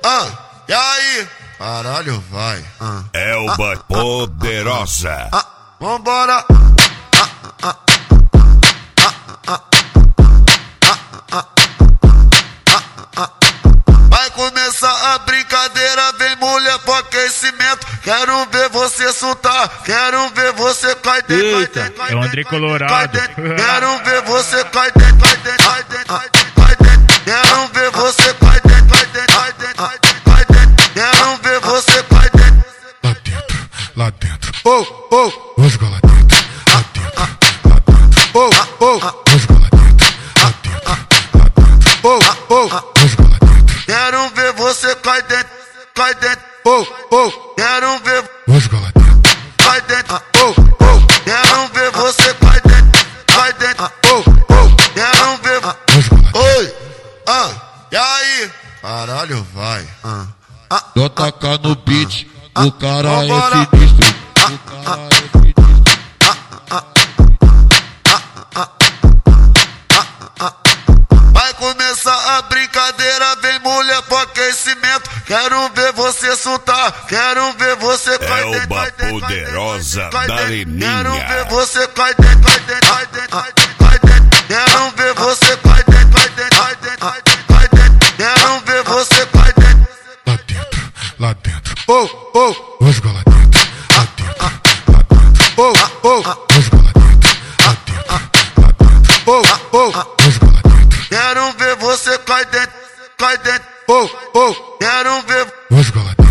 E aí? Caralho, vai. Elba Poderosa. Vambora. Vai começar a brincadeira, vem mulher pro aquecimento. Quero ver você soltar, quero ver você cair dentro. Eita, é o André Colorado. Quero ver você cair dentro, cair dentro, cair dentro, cair dentro. Quero ver você cair dentro, cair dentro, cair dentro, cair dentro. Quero ver você cair dentro. Lá dentro, vamos lá dentro, lá dentro, lá dentro, vamos lá dentro, lá dentro, lá dentro, vamos lá dentro. Quero ver você cair dentro, cair dentro. Quero ver Vamos lá dentro, cai dentro. Quero ver você cai dentro, cai dentro. Quero ver. vamos lá dentro. Oi, e aí? Caralho, vai. Só tacar no beat, o cara Vambora. é sinistro. O cara é sinistro. Vai começar a brincadeira, vem mulher pro aquecimento. Quero ver você soltar, quero ver você cair dentro. Elba Poderosa da Quero Areninha. ver você cair dentro, cair dentro, cair dentro, cair dentro. Quero ver você cair dentro, cair dentro, cair dentro, cair dentro. Quero ver você cair dentro. Lá dentro, vamos lá dentro, lá dentro, lá dentro, vamos lá dentro, lá dentro, lá dentro, vamos lá dentro. Quero ver você cair dentro, cai dentro. Quero ver Vamos lá dentro.